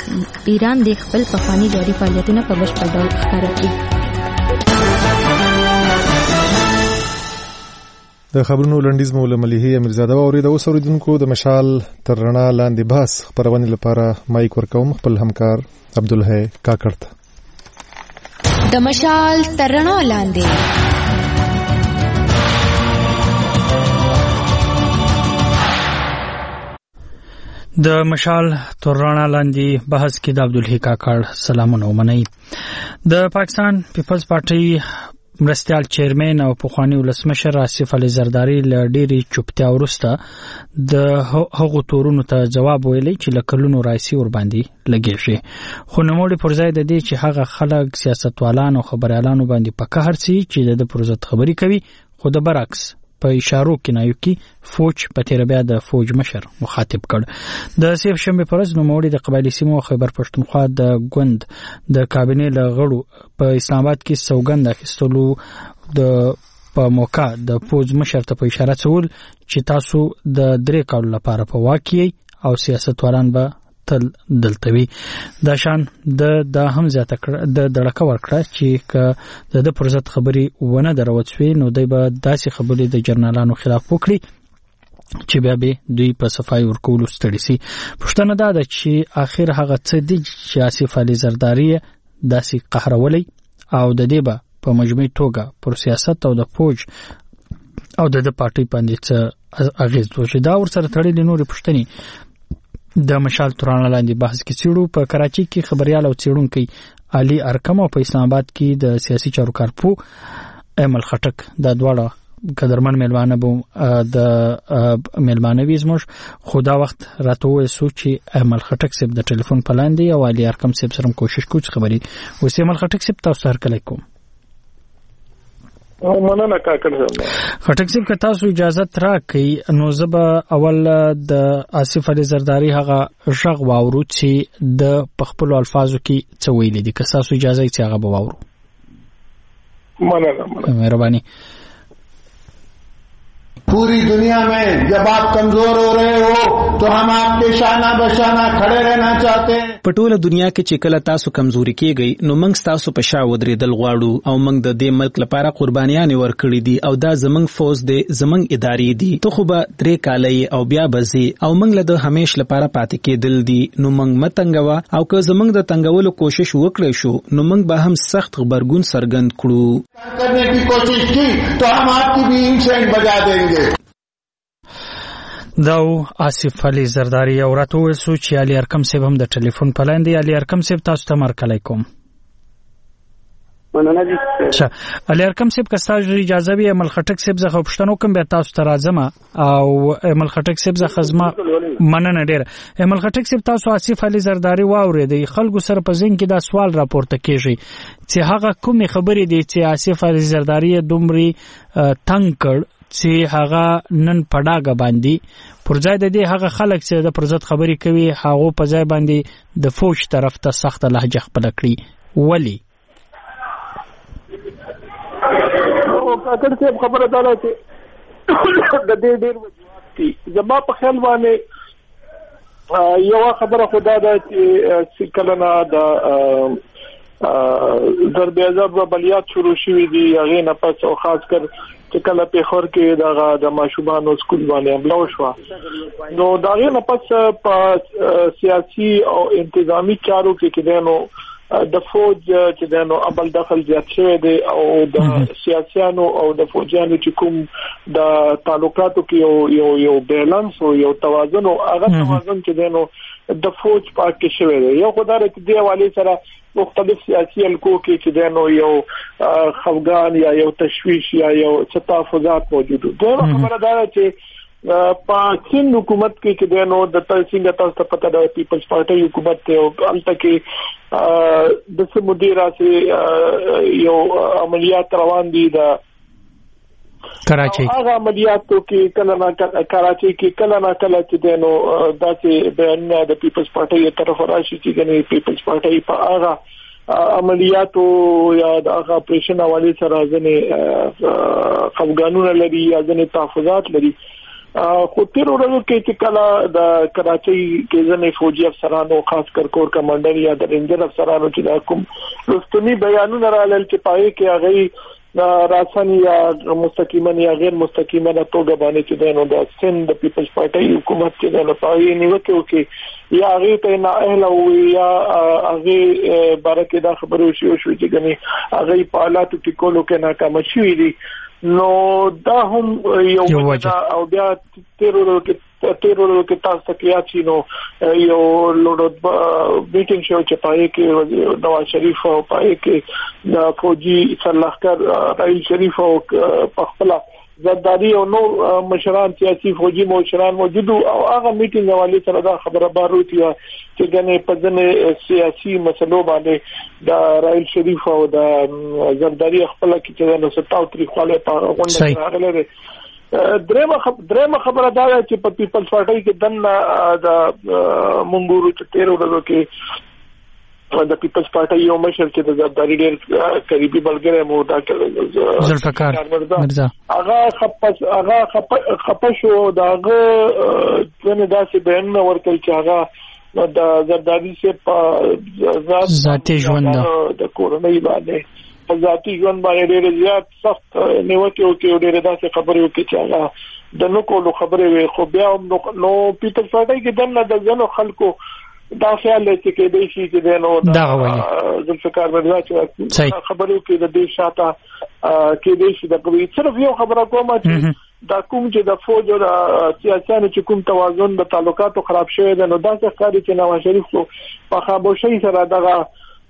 ایران د خپل پخواني جاري فعالیتونه په بشپړ ډول ښکاره کړي. د خبرونو لنډیز مو له ملیحې امیرزاده واورېده. اوس اورېدونکو د مشال تر رڼا لاندې بحث خپرونې لپاره مایک ورکوم خپل همکار عبدالحی کاکړ ته. د مشال تر رڼا لاندې. د مشال تر رڼا لاندې بحث کې د عبدالحی کاکړ سلامونه ومنئ. د پاکستان پیپلز پارټي مرستیال چیرمن او پخوانی ولسمشر آصف علي زرداری له ډېرې چوپتیا وروسته د هغو تورونو ته جواب ویلی چې له کلونو راځي ور باندې لګی شي. خو نوموړي پر ځای د دې چې هغه خلک سیاستوالان او خبريالانو باندې په قهر سي چې د پروژت خبري کوي، خو د برعکس په اشارو کې نایو کې فوج په تیر بیا د فوج مشر مخاطب کړ. د سیف شنبه پرز نوموړي د قبایلی سیمو خیبر پښتونخوا د ګوند د کابینې له غړو په اسلام آباد کې سوګند اخیستلو د په موقع د فوج مشر ته په اشاره څول چې تاسو د 3 کال لپاره په واقعي او سیاستوالان به تل دلتوي. دا شان د هم زیاته کړ د دړکه ورکړه چې د پروژت خبري ونه دروځوي نو دوی به داسې خبرې د جرنالانو خلاف وکړي چې بیا به دوی په صفای ورکول ستړي سي. پښتنه دا ده چې اخر هغه څه دي چې آصف علي زرداری داسې قهرولي او د دې به په مجموعي توګه پر سیاست او د فوج او د پارټي باندې څه اغیز وشي. دا ورسره تړلې نورې پښتني د مشال ترانه لاندې بحث کې چیرو په کراچي کې خبريال او چیرونکو علي ارکم او په اسلام آباد کې د سیاسي چارو کارپو امل خټک د دواړه قدرمن ملوانه بو د ملوانه ویزمش خدا وخت راته وې سوچي امل خټک سب د ټلیفون پلاندې او علي ارکم سب سره کوشش کوم خبري وسې امل خټک سب تاسو هر کله کوم مننه کاکړ خټک سب که تاسو اجازه راکړئ نو زبا اول د آصف علي زرداری هغه ژغ واورو چې د پخپل الفاظو کې څه ویل دي که تاسو اجازه یې هغه به واورو. مننه مهرباني. पूरी दुनिया में जब आप कमजोर हो रहे हो तो हम आपके शाना बशाना खड़े रहना चाहते हैं. پټوله دنیا کې چې کله تاسو کمزوري کیږئ نو موږ تاسو په شا ودرېدل غواړو او موږ د دې ملک لپاره قربانيان ورکړي دي او دا زمنګ فوج دي زمنګ ادارې دي. ته خو به 3 کالي او بیا بزي او موږ له همیش لپاره پاتې کېدل دي نو موږ متنګوا او که زمنګ د تنګولو کوشش وکړې شو نو موږ به هم سخت خبرګون سرګند کړو. करने की कोशिश की तो हम आपकी भी इंसेंट बजा देंगे. دا آصف علي زرداری او راته وې سوچ علي ارکم سیب هم د ټلیفون پلاندې. علي ارکم سیب تاسو ته مرکه کوم. مننه دي. اچھا علي ارکم سیب که تاسو اجازه وي عمل خټک سیب زغه پښتنو کوم به تاسو ته راځم او عمل خټک سیب زغه خزمه مننه ډیر. عمل خټک سیب تاسو آصف علي زرداری واورېدي خلکو سره په ځین کې دا سوال راپورته کیږي چې هغه کومې خبرې دي چې آصف علي زرداری دومره تنگ کړ چې هغه نن پډاګه باندې پر ځای د دې هغه خلک چې د پرزت خبري کوي هغه په ځای باندې د فوج طرف ته سخت لهجه خپل کړی. ولی او کاکړ څه خبره ده چې د دې ډېر وجوهات دي. زما په خیال باندې یو خبره خدا ده چې کله نه د ضرب عذاب و بلیات شروع شوې دي هغه نه پس او خاص کر چې کله په خور کې د ماشومان سکول باندې حمله وشوه نو داغه نه پس په سیاسي او انتظامی چارو کې دینو د فوج چې دینو ابل دخل زیات شوی دی او د سیاسيانو او د فوجانو چې کوم د تعلقاتو کې یو بیلانس او یو توازن او هغه توازن چې دینو د فوج پاک شوی دی. یو خدای ته دی حواله سره مختلف سیاسي الکو کې چې دینو یو خفګان یا یو تشویش یا یو تحفظات موجود دي. دا خبره ده چې پاکستان حکومت کې دینو د څنګه تاسو ته پته ده پیپلز پارټي حکومت ته او الته کې د سمودیرا سي یو عملیات روان دي د کراچي هغه عملیاتو کې کله نه کراچي کې کله نه کله چې دینو داسې بیان د پیپلز پارټي طرف راشي چې ګنې پیپلز پارټي په هغه عملیاتو یا د هغه اپریشن حواله سره ځنې خفګانونه لري یا ځنې تحفظات لري خو تیر ورځو کې چې کله د کراچۍ کې ځنې فوجي افسرانو خاص کر کور کمانډر یا د رینجر افسرانو چې د حکومت رستمی بیانونه رالل چې پای کې هغه راسن یا مستقیما یا غیر مستقیما توګه باندې چې دنو د سند د پیپلز پارټي حکومت چې دنو پای نیوکه وکي یا هغه ته نه اهل او یا هغه بارکه دا خبرو شو چې غني هغه په حالاتو کې کولو کې ناکام شوی دي نو دا هم یو وجه او بیا تیرولو کې تاسو ته یاد شي نو یو لوډ میټینګ شو چې پای کې نواز شریف او پای کې د فوجي سرلښکر رائل شریف او پخپلا زرداری او نو مشران سیاسي فوجي مشران موجود او هغه میټینګ حواله سره دا خبره باروتی چې ګنې په ځنې سیاسي مسلو باندې د رائل شریف او د زرداری خپل کې چې نو 37 خاله په غونډه راغله درېمه خبره دا چې په پیپلز پارټي کې دنه د منګورو چې 13 ورځو کې د پیپلز پارټي یو مشر چې د زرداری ډېر قریبي بلګری مو ډاکټر ذوالفقار مرزا هغه خپشو داغه څنګه داسې بیان ورکړ چې هغه د زرداری سے په ذاتي ژوند د کورنۍ باندې په ذاتي ژوند باندې ډېر زیات سخت نیوکه وکړي ډېر داسې خبرې وکړي چې هغه د نو کولو خبرې خو بیا نو پیپلز پارټي کې دنه د ځنو خلکو دا خیال لري چې د شي چې دنو د ذوالفقار مرزا چې خبرو کې د دې شاته کې د شي د کوي صرف یو خبره کومه چې دا کوم چې د فوج او سیاسيانو چې کوم توازن د تعلقاتو خراب شوی دی نو دا څه ښکاري چې نواز شریف په خاموشۍ سره دغه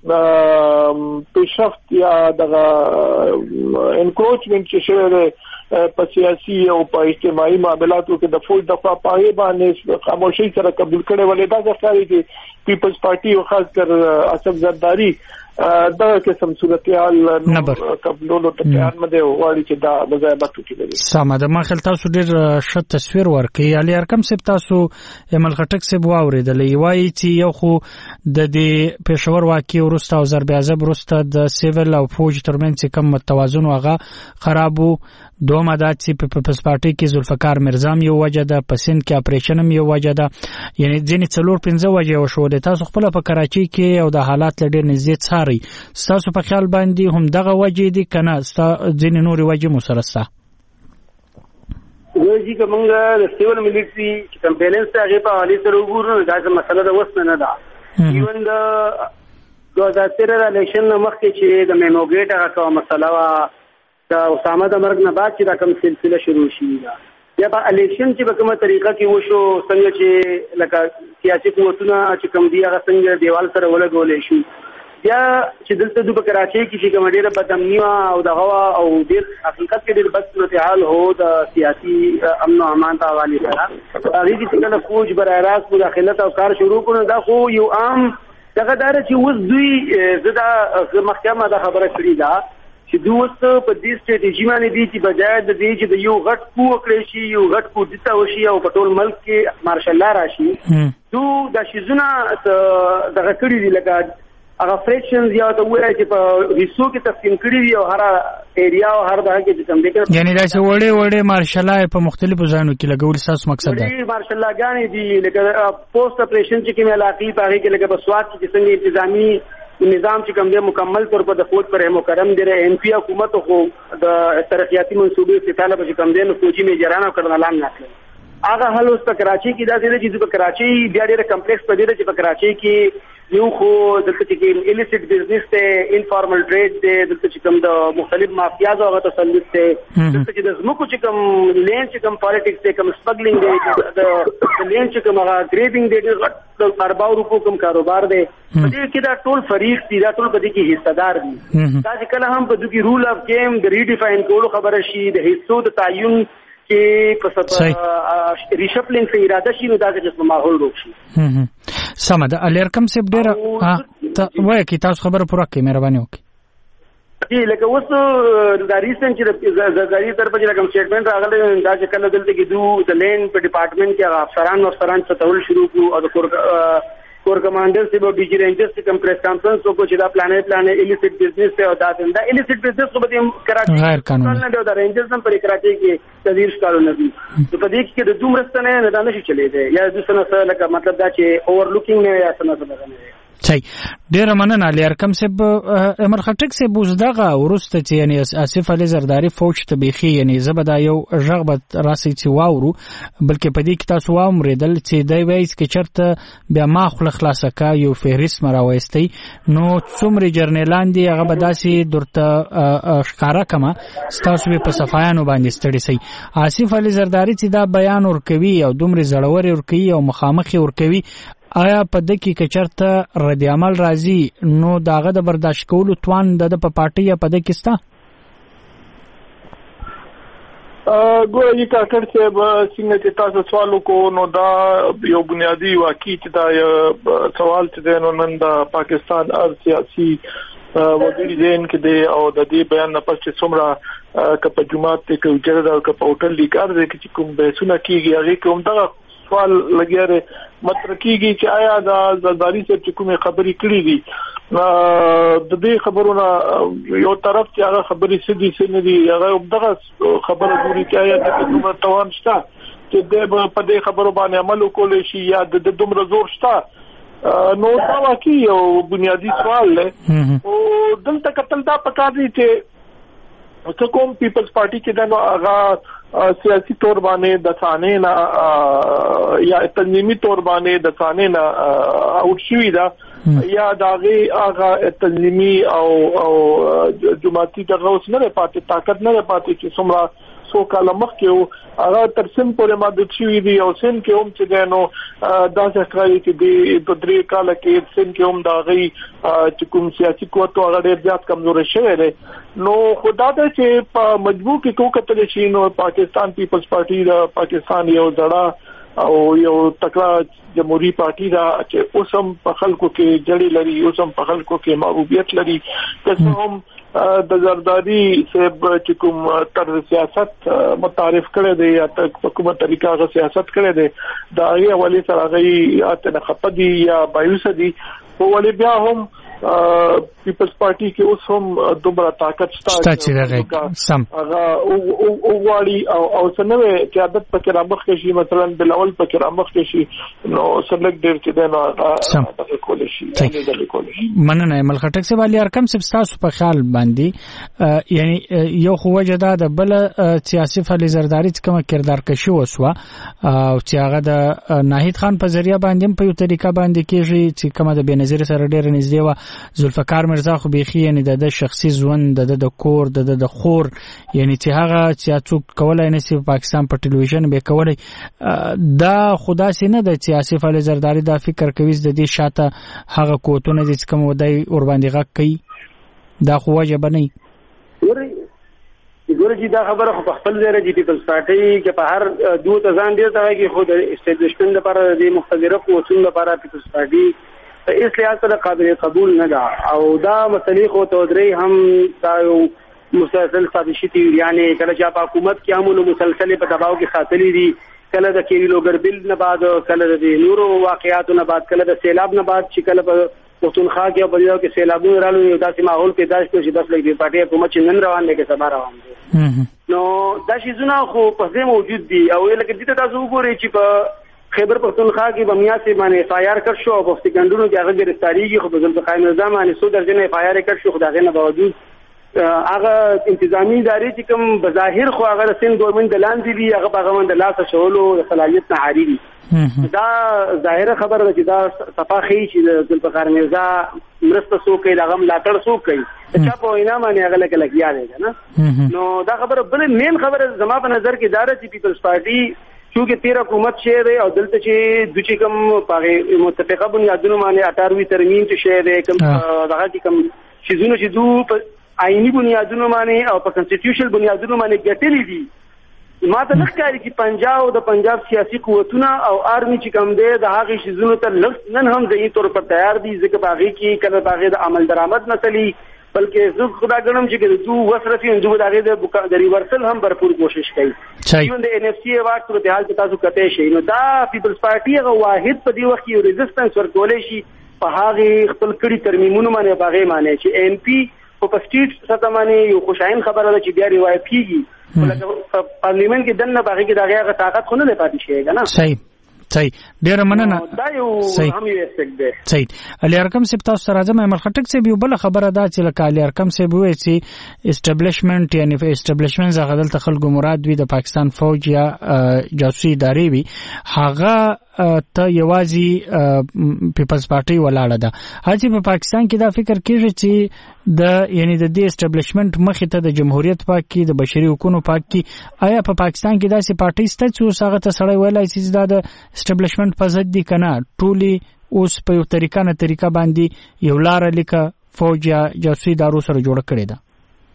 پیشرفت یا دغه انکروچمنت چې شوی دی په سیاسي او په اجتماعي معاملاتو کې د فوج د خوا پای باندې خاموشي سره قبول کړي ولې دا ځکه چې پیپلز پارټي او خاص کر اسف زرداری دا قسم صورتحال قبولولو ته تیار نه دی وایي چې دا مزایبت کوي سمه ده ما خل تاسو ډیر ښه تصویر ورکړي علي ارکم سپ تاسو امل خټک سپ واوریدلې وایي چې یو خو د دې پېښور واقع ورسته او ضرب عذاب ورسته د سیویل او فوج ترمنځ کم توازن واغه خرابو دومره دا چې په پیپلز پارټي کې ذوالفقار مرزا یو وجه ده پسند کې اپریشن یو وجه ده یعنی ځینې 4-5 وجه وشول تاسو خپل په کراچي کې او د حالات لډیر نږدې څاري تاسو په خیال باندې هم دغه وجه دي کنه ځینې نور وجه مسرسته وایي کومه د سیول مليټري چې کمپینز ته هغه په حالي سره وګورو دا مسله د وسنه نه ده ایون د 2013 الیکشن مخکې چې د میموګیټ هغه کومه مسله وا دا اسامه د مرګ نه بعد چې دا کوم سلسله شروع شي یا په الیکشن چې په کومه طریقه کې وشو څنګه چې لکه سیاسي قوتونه چې کوم دی هغه څنګه دیوال سره ولګولې شو یا چې دلته د کراچۍ کې چې کوم ډیره بدامنی او د هوا او ډیر حقیقت کې ډیر بد صورتحال هو د سیاسي امن او امان ته حواله کړه هغه چې کله فوج برای راست مداخلت او کار شروع کړو دا خو یو عام دغه دار چې اوس دوی زدا محکمه دا خبره کړې ده چې دوست په دې سټریټیجی باندې دي چې بجای د دې چې د یو غټ کو کړی شي یو غټ کو دتا وشي او په ټول ملک کې مارشل لا راشي دو د شیزونه دغه کړی دي لکه هغه فریکشنز یا د وایي چې په ریسو کې تقسیم کړی دي او هر ایریا او هر دغه کې کوم دي یعنی دا چې وړې مارشلای په مختلفو ځایونو کې لګول تاسو مقصد دی مارشل غانې دي لکه پوسټ اپریشن چې کوم علاقې په هغه کې لکه بسوات کې څنګه انتظامی نظام چې کوم دی مکمل طور په د فوج پر مکرم دی ان پی حکومت خو د ترقیاتی منصوبې ستاله په کوم دی نو فوجي میجران او کړنلان نه کړل هغه حل اوس په کراچي کې دا دی چې په کراچي بیا ډېر کمپلیکس په دی چې په کراچي کې یو خو دلته چې الیسیټ بزنس ته انفارمل ټریډ دی دلته چې کوم د مختلف مافیاز او تسلط ته دلته چې د زمکو چې کوم لین چې کوم پالیټکس ته کوم سپګلینګ دی د لین چې کوم ګریبینګ دی د ارباو روپو کوم کاروبار دی په دې کې دا ټول فریق دي دا ټول په دې کې حصہ دار دي دا چې کله هم په دغه رول اف گیم د ریډیفاین کولو خبره شي د حصو د تعین کې په سبا ریشپلینګ څخه اراده شي نو دا چې ماحول روک شي سمه ده الرکم سب ډیر وای کی تاسو خبره پوره کړئ مهرباني وکړئ جی لکه اوس د ریسنت چې د غاری طرف چې کوم سټیټمنټ راغلی دا چې کله دلته کې د لین په ډپارټمنټ کې افسران څه تول شروع کو او د کور کمانډر سی به بي جي رینجرز کوم پریس کانفرنس وکړو چې دا پلان الیسیټ بزنس ته او دا الیسیټ بزنس خو به کراچي غیر قانوني نه دی دا رینجرز هم پر کراچي کې تدیر ښکارونه دي په دې کې د دومره نه نشي چلی دی یا د څه لکه مطلب دا چې اوورلوکینګ نه یا څه نه صحیح. ډیره مننه علي ارکم صاحب. امر خټک صاحب وزدغه ورسته چې یعنی آصف علي زرداری فوج ته بيخي یعنی زبدا یو ژغبت راسي چې واورو بلکې په دې کې تاسو واوریدل چې دی وایي چې چرته بیا ما خپل خلاصه کا یو فهرست مراويستي نو څومره جرنیلان دي هغه بداسي درته ښکارا کما تاسو په صفایانو باندې ستړي سي. آصف علي زرداری چې دا بیان ورکوي او دومره زړور ورکوي او مخامخ ورکوي آیا په دکی کې چرته رد عمل راځي نو داغه د برداشت کولو توان د په پارټي یا په دکی ستا ګوره یی کاکړ چې څنګه چې تاسو سوال کو نو دا یو بنیادی واقعي چې دا سوال چې نو نن د پاکستان سیاسي وګړي دین کې دی او د دې بیان نه پس چې څومره کپ جمعات ته کې جره او کپ هوټل لیکار دي چې کوم به سونه کیږي هغه کوم دا سوال لګیاره مترکیږي چې آیا دا زرداری سے کومه خبري کړې دي د دې خبرونه یو طرف چې هغه خبري سدي سندي هغه دغه خبره جوړي چې آیا د کومه توان شته چې د په دې خبرو باندې عمل وکول شي یا د دومره زور شته نو دا واقعي یو بنیادی سوال دی او دلته کتل دا پکار دي چې کوم پیپلز پارټي کې دا هغه سیاسي تور باندې د ثانې نه یا تنظیمي تور باندې د ثانې نه اوټ شوی دا یا داغه هغه تنظیمي او جماعتي دغه اوس نه پاتې طاقت نه پاتې چې څومره سو کال مخکې هغه ترسم پورې ماده شوی دی او سن کې هم چې دنو داسې ښکاري چې د درې کال کې سن کې هم داغه چې کوم سیاسي قوت هغه ډېر زیات کمزور شوی دی نو خدا دې چې په مجبور کې کوم کتل شي نو پاکستان پیپلز پارټي دا پاکستان یو ځړه او یو تکړه جمهوریت پارټي دا چې اوسم په خلکو کې جړې لري اوسم په خلکو کې محبوبیت لري که هم د زرداری صاحب چې کوم طرز سیاست متعارف کړي دي یا په کومه طریقه غو سیاست کړي دي دا یې ولې سره غي اته خپدي یا بایوس دي په ولې بیا هم پیپلز پارټي کې اوس هم دومره طاقت شته چې دغه سم هغه او واړي او سنوي چې عادت پکې رامخ کې شي مثلا بلاول پکې رامخ کې شي نو سلګ ډېر چې دا د کول شي مننه مل خټک څه والی ارقام څه تاسو په خیال باندې یعنی یو خو وجدا د بل سیاسي فعال زرداری کوم کردار کشي وسوه او چې هغه د ناهید خان په ذریعہ باندې په یو طریقه باندې کېږي چې کومه د بنظیر سره ډېر نږدې و ذوالفقار مرزا خو بيخي یعنی د شخصي ژوند د کور د خور یعنی چې هغه چې څوک کولای نه سي پاکستان په ټلویزیون به کولای دا خدا سي نه د سیاسي فعال زرداری دا فکر کوي د دې شاته هغه کوتونه چې کوم ودای اور باندې غږ کوي دا خو واجب نه ګوره چې دا خبره خو په خپل ځای کې پیپلز پارټي کې په هر دوه تزان دي ته کې خو د اسټابلیشمنت لپاره د مختلفو قوتونو لپاره پیپلز پارټي په اس لحاظ سره قابل قبول نه ده او دا مسلې خو ته درې هم دا یو مسلسل سازشي دي یعنی کله چې په حکومت کې عملو مسلسل په دباو کې ساتلې دي کله د کېری لوګر بل نه بعد کله د نورو واقعیاتو نه بعد کله د سیلاب نه بعد چې کله په پښتونخوا کې په دې کې سیلابونه رالو یو داسې ماحول پیدا شو چې د فلګي پارټي حکومت نن روان دی کې سبا روان دي نو دا شي زونه خو په دې موجود دي او لکه دې تاسو وګورئ چې په خیبر پختونخوا کې بمیا سي باندې اف آی آر کړ شو او په سکندونو کې هغه گرفتاریږي خو په ذوالفقار مرزا باندې 100 درجه اف آی آر کړ شو خدای نه باوجود هغه انتظامی ادارې چې کوم بظاهر خو هغه سین ګورنمنت دلاندې دي هغه په غوند لاسه شولو صلاحیت نه حري دي دا ظاهره خبره ده چې دا صفاخي چې ذوالفقار مرزا مرسته سو کوي دا غم لاټړ سو کوي چې په وینا باندې هغه لکه لګیا دی نه نو دا خبره بل مین خبره زما په نظر کې دار چې پیپلز پارټي چې تیر حکومت شه دی او دلته چې د چې کوم په متفقه بنیادونو باندې 18 ترمیم چې شه دی کوم دغه چې کوم شیزونه چې دوه په آئینی بنیادونو باندې او په کنسټیټیوشنل بنیادونو باندې ګټلې دي ما ته ښکاري چې پنجاب او د پنجاب سیاسي قوتونه او آرمي چې کوم دی د هغه شیزونو ته نن هم ځای تور پر تیار دي ځکه باغې کې کله باغې د عمل درآمد مسلې بلکې زه خدا ګڼم چې دوی وسرفي ان دوی دغه د ریورسل هم برپور کوشش کوي ایون د ان اف سی واټ صورت حال ته تاسو کته شي نو دا پیپلز پارټي هغه واحد په دې وخت کې ریزिस्टنس ورکولې شي په هغه خپل کړي ترمیمونه باندې باغې معنی چې ام پی په سټیټ سره باندې یو خوشاین خبره ده چې بیا روایت کیږي ولکه پارلیمنت کې دنه باغې کې دغه طاقت خو نه پاتې شي کنه صحیح ډیر مننه دا یو هم یو اسپیکټ دی صحیح علي ارقم سپ تاسو سره راځم عمل خټک سپ یو بل خبره ده چې لکه علي ارقم سپ وایي چې اسټابلیشمنت یعنی اسټابلیشمنت زغه دلته خلکو مراد وي د پاکستان فوج یا جاسوسي ادارې وي هغه ته یوازې پیپلز پارټي ولاړه ده هڅه په پاکستان کې دا فکر کیږي چې یعنی د دې اسټابلیشمنت مخې ته د جمهوریت پاک کې د بشري حقوقو پاک کې آیا په پاکستان کې داسې پارټي شته چې هغه ته سړی ویلای چې دا د اسټابلیشمنت په ضد دي کنه ټولي اوس په یو طریقه باندې یو لار لیکه فوج یا جاسوسي ادارو سره جوړ کړي ده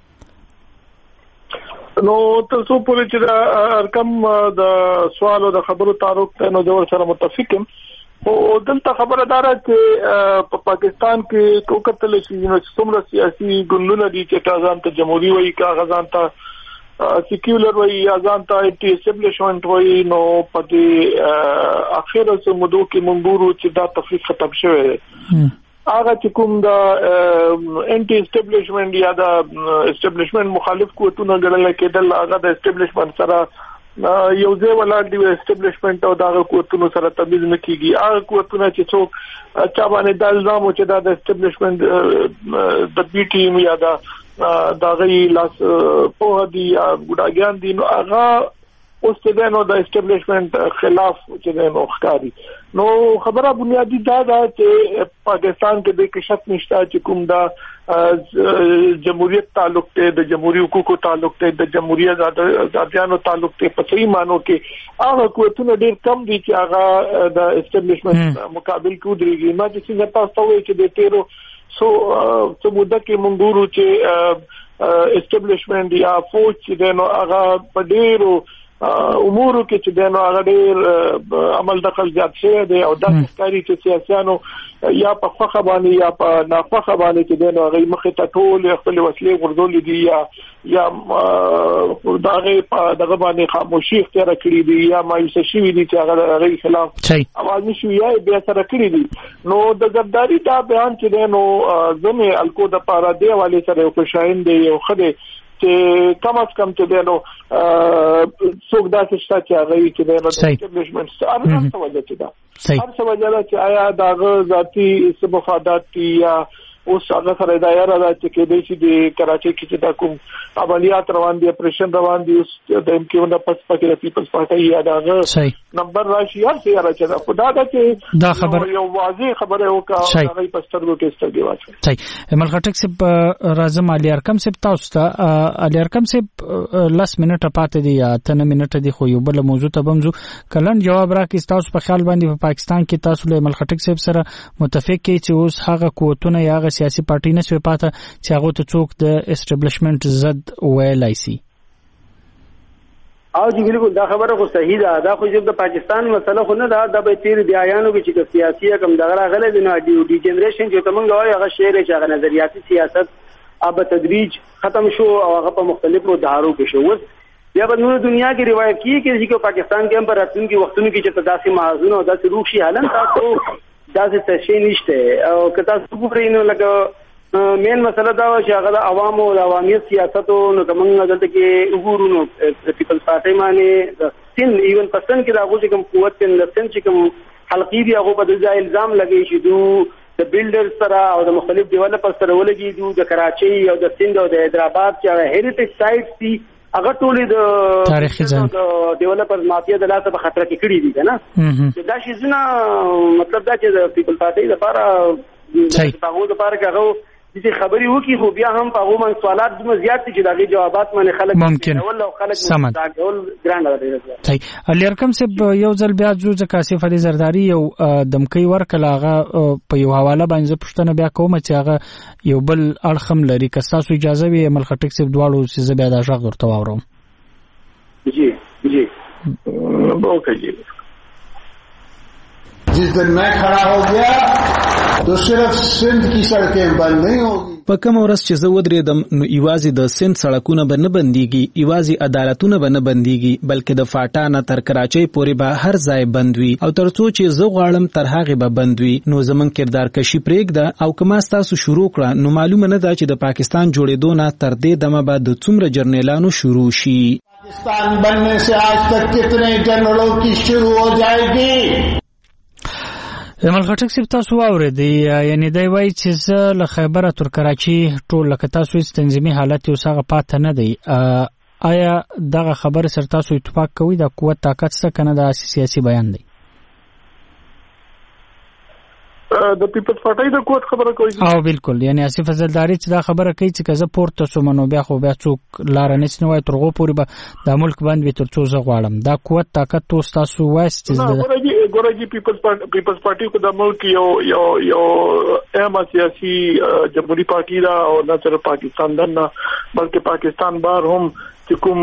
نو تاسو په لچ دا ارقام د سوال او د خبرو تعلق ته نو جوړ سره متفقم او دلته خبردار چې په پاکستان کې کوکتل شي نو څومره سیاسي ګوندونه دي چې تازان ته جمهوریت وایي کاغذان ته سیکولر وایي ازان ته ټي اسټابلیشمنت وایي نو په دې اخیره سمودو کې منګورو چې دا تفریق ختم شوی هغه چې کوم دا انټي اسټابلیشمنت یا دا اسټابلیشمنت مخالف قوتونه ګڼل کېدل هغه د اسټابلیشمنت سره یو ځای ولاړ دی اسټابلیشمنت او دا قوتونو سره تمیز نه کیږي هغه قوتونه چې څوک چا باندې د الزام چې دا د اسټابلیشمنت د بي ټیم یا دا غي لاس په دي یا ګډاګان دي نو هغه اوس ته نو د اسټابلیشمنت خلاف چې نو ښکاری نو خبره بنیادی دا چې پاکستان کې د کشف نشته چې کوم دا جمهوریت تعلق ته د جمهوریت حقوقو تعلق ته د جمهوریت آزادیانو تعلق ته په صحیح مانو کې هغه قوتونه ډېر کم دي چې هغه د اسټابلیشمنت مقابل کې ودرېږي ما چې څنګه تاسو وایي چې د تیرو سو مدته کې منګورو چې اسټابلیشمنت یا فوج چې نو هغه په ډېرو امور کې چې دنو هغه ډېر عمل دخل زیات شوی دی او د ښکاری چې سیاسيانو یا په خوخه باندې یا په ناخوخه باندې چې دنو هغه مخه ته ټول خپل وسلې ورزول دي یا دغه دغه باندې خاموشي اختیار کړی دي یا مایوس شوی دي چې هغه غیر خلاف اواز نشي یا بیا سره کړی دي نو د زرداری دا بیان چې دنو زمي الکو د پاره دی والے سره یو شاین دی یو خدای چې کم از کم چې دنو څوک دا چې هغه چې دنو اسټابلیشمنت سره څه وجه چې دا څه وجه چې آیا دا ذاتی مفادات یا اوس هغه سره دا یاره دا چې کې د چې کراچي کې چې دا کوم عملیات روان دي اپریشن روان دي د ام کیو نه پس پکې د پیپلز پارټي یا دا نمبر راشي یا څه را چې دا خدا دا چې دا خبر یو واضح خبره وکړه هغه پسترګو کې ستګي واچو صحیح عمل خټک سپ راځم علي ارقم سپ تاسو ته علي ارقم سپ لاس منټه پاتې دي یا 3 منټه دي خو یو بل موضوع ته بمزو کلن جواب راکې تاسو په خیال باندې په پاکستان کې تاسو له عمل خټک سپ سره متفق کې چې اوس هغه قوتونه یا سیاسي پارټي نه شوي پاته چې هغه ته څوک د اسټابلیشمنت زد ویلای شي او چې بالکل دا خبره خو صحیح ده دا خو چې د پاکستان مسله خو نه ده د به تیر دی آیانو کې چې سیاسي کم دغه غلې د نو ډي جنریشن چې تمنګ وایي هغه شعر چې هغه نظریاتي سیاست اب تدریج ختم شو او هغه په مختلفو دهارو کې شو وس یا په نور دنیا کې روایت کیږي چې پاکستان کې هم پر راتلونکي وختونو کې چې تداسي معاذونه او داسې روحي حالن تاسو داسې تشې نشته او که تاسو وګورئ نو لکه مین مسله دا چې هغه د عوامو او عوامیت سیاستو نو کومه دلته کې وګورو نو پیپلز پارټي باندې د سن ایون پسند کې دا غوږی کوم قوت د سن چې کوم حلقې دی هغه په دغه الزام لګی شي د بیلډر سره او د مختلف ډیولپر سره ولګي د کراچي او د سند او د حیدرآباد چې هریټیج سایټس دي هغه ټولې د تاریخي ځای د ډیولپر مافیا د لاسه په خطر کې کړی دي کنه دا شي زونه مطلب دا چې د پیپل پارټي لپاره هغه لپاره هغه چې خبري وکي خو بیا هم په هغه من سوالات د زیات چې دغه جوابات باندې خلک ممکن ول ګران راځي صحیح علي ارقم سب یو ځل بیا جو کاسف علي زرداری یو دمکی ورکلاغه په یو حواله باندې پښتنه بیا کوم چې هغه یو بل اړخم لري که تاسو اجازه وي عمل خټک سب دواړو چې بیا دا شغ ورته واورم جی اوکے جی जिस दिन मैं खड़ा हो गया तो सिर्फ सिंध की सड़कें बंद नहीं होगी. په کوم ورځ چې زه ودرېدم نو یوازې د سند سړکونه به نه بندېږي، یوازې عدالتونه به نه بندېږي، بلکې د فاټا نه تر کراچۍ پورې به هر ځای بند وي او تر څو چې زه غواړم تر هغې به بند وي. نو زمونږ کردارکشي پرېږده او که ما ستاسو شروع کړه نو معلومه نه ده چې د پاکستان جوړېدو نه تر دې دمه به د څومره جرنیلانو شروع شي. पाकिस्तान बनने से आज तक कितने जनरलों की शुरू हो जाएगी. ایمل خټک صاحب تاسو واورېدی، یعنی دی وایي چې زه له خیبره تر کراچي ټول لکه تاسو هیڅ تنظیمي حالت یو څه هغه پاته نه دی. آیا دغه خبره سره تاسو اتفاق کوئ د قوت طاقت څه که نه دا سیاسي بیان دی؟ د پیپلز پارټۍ د قوت خبره کوي. او بالکل، یعنی آصف فضلداري چې دا خبره کوي چې که زه پورته شوم نو بیا خو بیا څوک لاره نشي نه وایي تر هغو پورې به دا ملک بند وي تر څو زه غواړم. دا قوت طاقت اوس تاسو وایاست چې ګورئ پیپلز پارټۍ خو د ملک یو اهمه سیاسي جمهوري پارټۍ ده او نه صرف پاکستان نه بلکې پاکستان بار هم چې کوم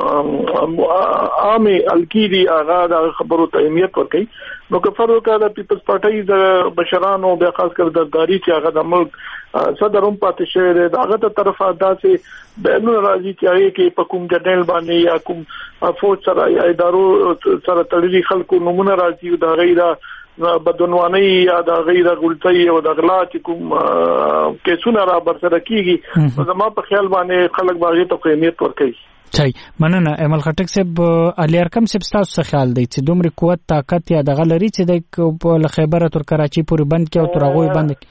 عامه الکیری هغه د خبرو ته اهمیت ورکوي. نو که فرض وکړه د پیپلز پارټۍ د بشرانو بیا خاص کر درداري چې هغه د ملک صدر هم پاتې شوی دی، د هغه ته طرفه داسې بیانونه راځي چې هغې کې په کوم جرنیل باندې یا کوم فوج سره یا ادارو سره تړلي خلکو نومونه راځي د هغې د بدعنوانۍ یا د هغې د غلطۍ او د غلا چې کوم کیسونه را برسره کېږي نو زما په خیال باندې خلک به هغې ته اهمیت ورکوي. صحیح، مننه. ایمل خټک صاحب، علي ارقم صاحب ستاسو څه خیال دی چې دومره قوت طاقت یا دغه لري چې د خیبره تر کراچۍ پورې بند کړي او تر هغوی بند کړي؟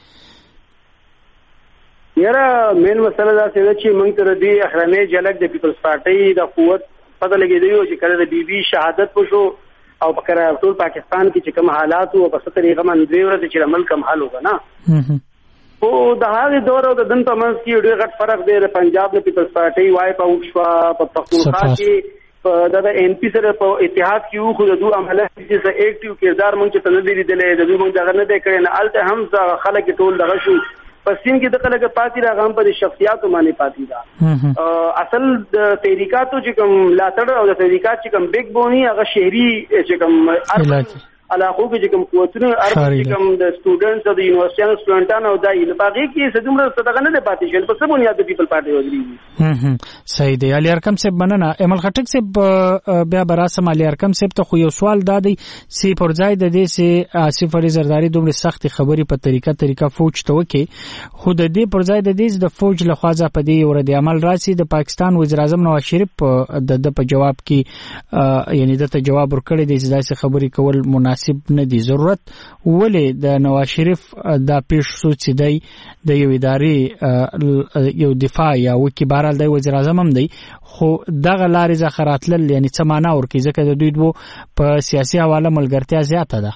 یاره مین مسله دا چې موږ تر دې اخرنۍ جلک د پیپلز پارټۍ د قوت پته لګېدی و چې کله د بي بي شهادت وشو او په ټول پاکستان کې چې کوم حالات او په څه طریقه باندې دوی ورته چې ملک هم حل وکړه نه او د هغه دور او د دن په منځ کې ډېر غټ فرق دی. د پنجاب د پیپلز پارټۍ وای په وښوا په پښتونخوا کې د ان پی سره په اتحاد کې وو خو د دوه عمله چې اکټیو کردار مونږ ته نه دی لیدلې د دوی مونږ دغه نه دی کړی نه الته هم خلک ټول دغه شو پسین کې د خلک پاتې راغام پر شخصیت باندې پاتې دا اصل د تحریکاتو چې کوم لاتړ او د تحریکات چې کوم بیگ بونی هغه شهري چې کوم علاقو کې چې کوم قوتونه چې کوم د سټوډنټس او د یونیورسيټي سټوډنټانو او دای په باقي کې څومره څه نه پاتې شول په څه بنیاد د پیپل پارټي وګړي. صحیح دی. علي ارقم صاحب مننه. ایمل خټک صاحب بیا براسم علي ارقم صاحب ته خو یو سوال دادی سی پر ځای د دې سي آصف علي زرداری دومره سخت خبري په طریقه فوج ته وکي خو د دې پر ځای د دې د فوج لخوا ځ په دې ورد عمل راسي د پاکستان وزیر اعظم نواز شریف د په جواب کې یعنی د ته جواب ورکړی دی چې داسې خبري کول مناسب نه دي. ضرورت ولې د نواز شریف دا پیش سوچ دی د یو ادارې یو دفاع یا وکي بهرال د وزیر اعظم هم دی خو دغه لارې ذخراتل یعنی څه معنا ورکړي ځکه د دوی دوه په سیاسي حواله ملګرتیا زیاته ده.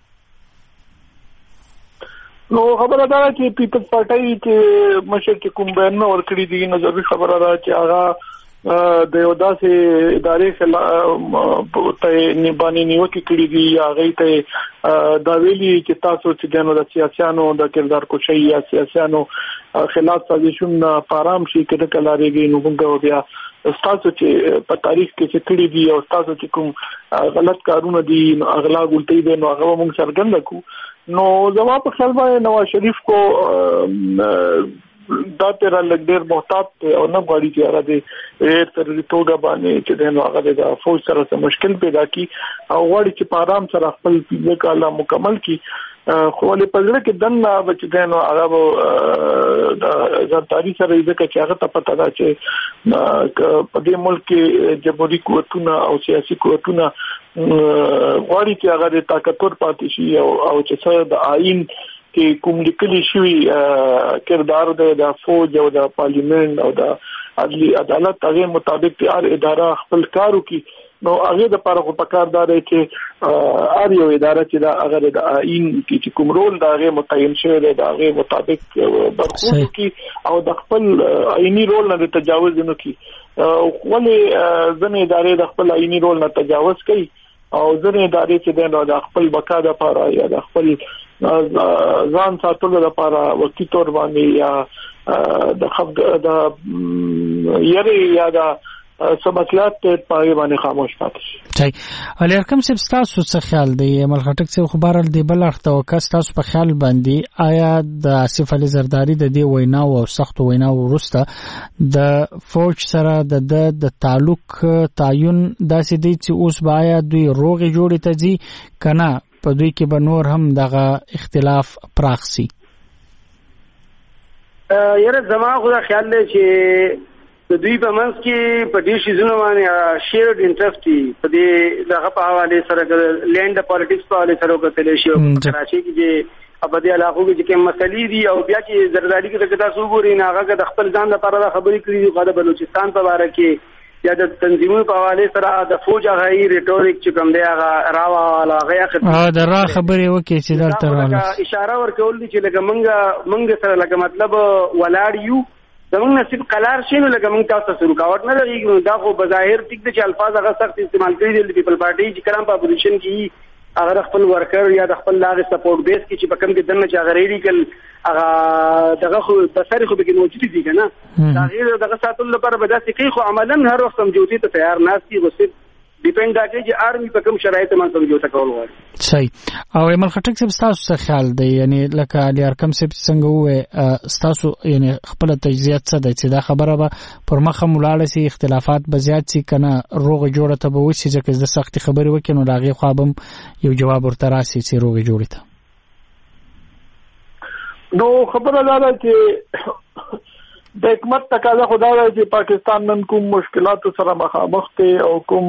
نو خبره ده چې پیپلز پارټۍ کې مشر کې کوم بیان ورکړي دي نو ضروري خبره ده چې هغه د یو داسې ادارې ته نیبانی نیوکې کړي دي هغې ته دا ویلي چې تاسو چې د سیاسیانو د کردار کوشي یا سیاسیانو خلاف سازشونه په آرام شي کله کله لري نو موږ بیا تاسو چې په تاریخ کې چې کړي دي او تاسو چې کوم غلط کارونه دي اغلا غلطي دي نو هغه موږ څرګند کړو. نو زما په خیال باندې نواز شریف کو دا تیرا لګ ډیر محتاط او نه غواړي چې هغه د تر توګه باندې چې د هغه د فوج سره مشکل پیدا کی او غواړي چې په آرام سره خپل کاله مکمل کی خو له پزړه کې دنه بچ دینو هغه د زرداری سره ځکه چې هغه ته پته ده چې په دې ملک کې جمهوریت قوتونه او سیاسي قوتونه غواړي چې هغه د طاقتور پاتې شي او چې څه د آئین کې کوم لیکلي شوی کردار د فوج او د پارلیمنت او د عدالي عدالت هغه مطابق هر اداره خپل کارو کوي نو هغه د لپاره په کاردار چې هر یو اداره چې د هغه د آئین کې کوم رول دا هغه متعین شوی دی دا هغه مطابق برخورد کوي او د خپل آئینی رول نه تجاوز نه کوي ولې ځنې ادارې د خپل آئینی رول نه تجاوز کوي او ځنې ادارې چې د خپل بقا لپاره یا د خپل ځان ساتلو لپاره وقتی تور باندې یا د یری یا د سمسلات ته پای باندې خاموش پاتې شي. صحیح. علي ارکم صاحب تاسو څه خیال دی عمل خټک صاحب خبرال دی بل اړخ وکاس تاسو په خیال باندې آیا د آصف علي زرداری د دې وینا او سخت وینا ورسته د فوج سره د تعلق تعین داسې دی چې اوس بایا دوی روغ جوړی ته ځي کنه په دوی کې به نور هم دغه اختلاف پراخ سي؟ یاره زما خو دا خیال دی چې د دوی په منځ کې په دې شیزونو باندې شیرډ انټرست دی په دې دغه په حواله سره لینډ پالیټکس په حواله سره وکړل شي او کراچي کې چې په دې علاقو کې کوم مسلې دي او بیا چې زرداری کې تاسو وګورئ نه هغه د خپل ځان لپاره خبرې کړې دي غواړي بلوچستان په اړه کې یا د تنظیمونو په حواله سره د فوج هغه ریټوریک چې کوم دی هغه راوا هغه د را خبرې وکړي چې دلته اشاره ورکول دي چې لکه منګ سره لکه مطلب ولاړ یو زمونږ نصیب قلار شي نو لکه موږ تاسو سره رکاوټ نه لري دا خو بظاهر ټیک دي چې الفاظ هغه سخت استعمال کړي دي پیپل پارټي چې کلام په اپوزیشن کې هغه خپل ورکر یا د خپل لاغ سپورټ بیس کې چې په کم کې دنه چې هغه ریډیکل هغه دغه خو بساري خو به موجود دي کنه دا غیر دغه ساتل لپاره به داسې کوي خو عملاً هر وخت سمجوتي ته تیار ناسي غو صرف ډیپند راځي چې آرمي په کوم شرایطو باندې سمجوته کول غواړي. صحیح. او ایمل خټک صاحب تاسو څه خیال دی یعنی لکه علي ارکم صاحب څنګه وې تاسو یعنی خپل تجزیات څه دی چې دا خبره به پر مخه ملاړه سي اختلافات به زیات سي کنه روغ جوړه ته به وشي چې د سخت خبرې وکړو لاغي خوابم یو جواب ورته راسي چې روغ جوړه ته نو خبره دا ده چې د حکومت تقاضا خدا ده چې پاکستان نن کوم مشکلات سره مخامخ ته او کوم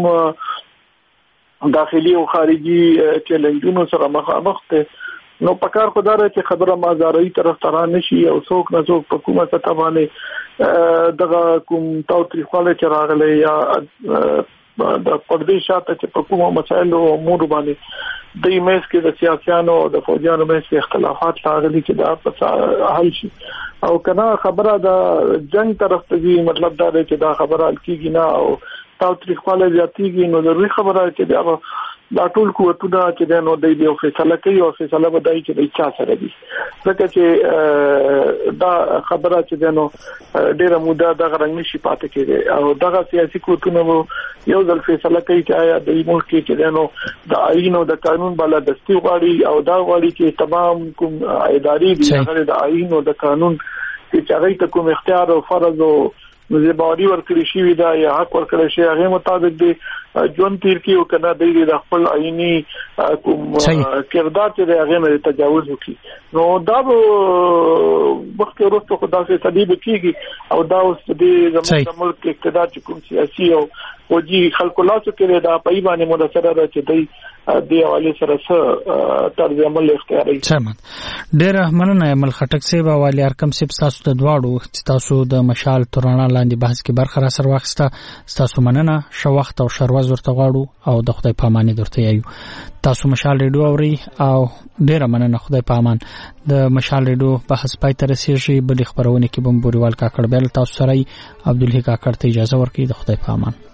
داخلي او خارجي چیلنجونو سره مخامخ ته نو پکار خدا ده چې خبره مازاري طرف ته نشي او څوک نه څوک په کومه سطح باندې دغه کوم تاوتریخواله چراغله یا د پردې شاته چې په کومه مسایلو او امور باندې د ایمس کې د سیاسيانو او د فوجانو مې اختلافات راغلي چې دا په حل شي او کنا خبره د جنگ طرف ته دی مطلب دا دی چې دا خبره کیږي نه او تاوتریخواله زیاتیږي نو ضروري خبره چې دا ټول قوتونه چې نو د یو فیصله کوي او فیصله بدای چې د چا سره دي ځکه چې دا خبره چې نو ډیره موده د غرنګ نشي پاتې کېږي او دغه سیاسي قوتونه یو ځل فیصله کوي چې آیا د ملک کې نو د آئین او د قانون بالادستي غواړي او دا غواړي چې تمام کوم اداري دي هغه د آئین او د قانون چې هغه ته کوم اختیار او فرض او زباری ورکړی شي دا یا حق ورکړی شي هغه مطابق دی جون تیر کې او کنه د خپل آئینی کوم کردار چې هغه نه تجاوز وکړي نو دا وخت وروسته خدای سے تدبیر کیږي او دا اوس د زموږ ملک اقتدار چې کوم سیاسي او وجي خلکو لاسو کې دا په ایبانه مدثره را چې دی حواله سره څه طرز عمل اختیاري. ډېر مننه عمل خټک صاحب او علي ارکم صاحب تاسو د دواړو چې تاسو د مشال تورانه لاندې بحث کې برخه را سره واخسته تاسو مننه شو وخت او شروز ورته غواړو او د خدای پاماني درته یایو. تاسو مشال ریډیو اوري او ډېر مننه خدای پامان. د مشال ریډیو بحث پای ته رسیږي بل خبرونه کې بم بوريوال کاکړ بیل تاسو سره عبدالحی کاکړ ته اجازه ورکړي د خدای پامان.